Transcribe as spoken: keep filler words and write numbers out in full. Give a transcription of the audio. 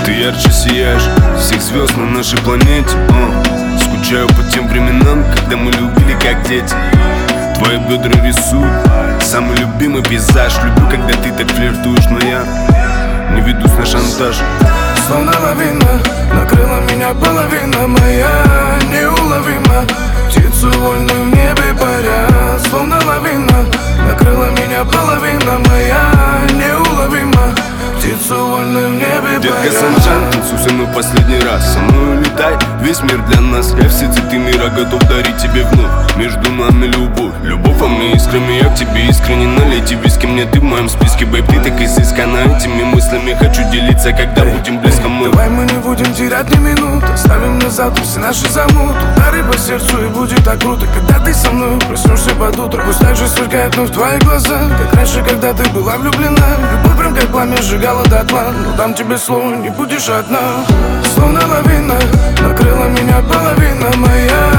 Ты ярче сияешь всех звезд на нашей планете. uh. Скучаю по тем временам, когда мы любили как дети. Твои бедра рисуют самый любимый пейзаж. Люблю, когда ты так флиртуешь, но я не ведусь на шантаж. Словно лавина накрыла меня половина моя неуловима. Птицу вольную в небе паря. Словно лавина накрыла меня половина моя неуловима. Птицу вольную в небе паря. Детка Саншан, танцуй со мной последний раз. Со мной улетай, весь мир для нас. Я все цветы мира готов дарить тебе вновь. Между нами любовь, любовь во мне искрами. Я к тебе искренне, налейте виски мне. Ты в моем списке, бэйб, ты так изысканна. Этими мыслями хочу делиться, когда Эй, будем близко мы. Давай мы не будем терять ни минуты. Оставим на завтра все наши замуты. Удары по сердцу и будет так круто, когда ты со мной проснешься под утро. Пусть так же сверкает, но в твои глаза, как раньше, когда ты была влюблена. Любовь прям как пламя сжигала дотла. Но дам тебе слово, не будешь одна. Словно лавина накрыла меня половина моя